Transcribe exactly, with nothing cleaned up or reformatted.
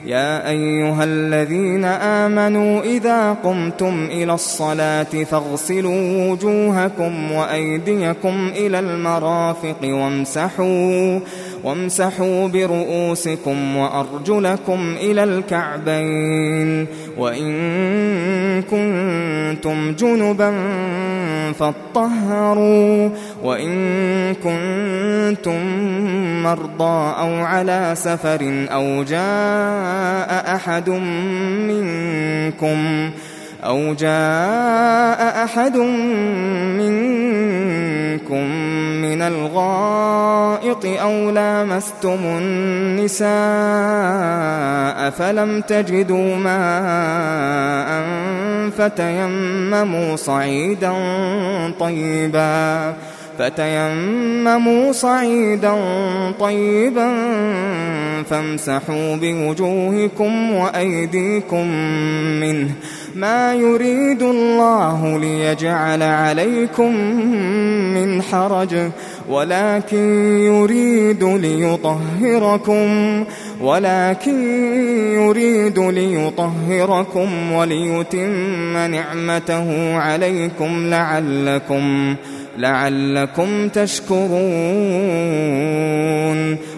يا أيها الذين آمنوا إذا قمتم إلى الصلاة فاغسلوا وجوهكم وأيديكم إلى المرافق وامسحوا وامسحوا برؤوسكم وأرجلكم إلى الكعبين وإن كنتم جنبا فاطهروا وإن كنتم مرضى أو على سفر أو جاء أحد منكم أو جاء أحد منكم من الغائط أو لامستم النساء فلم تجدوا ماء فتيمموا صعيدا طيبا فتيمموا صعيدا طيبا فامسحوا بوجوهكم وأيديكم منه ما يريد الله ليجعل عليكم من حرج ولكن يريد ليطهركم ولكن يريد ليطهركم وليتم نعمته عليكم لعلكم لعلكم تشكرون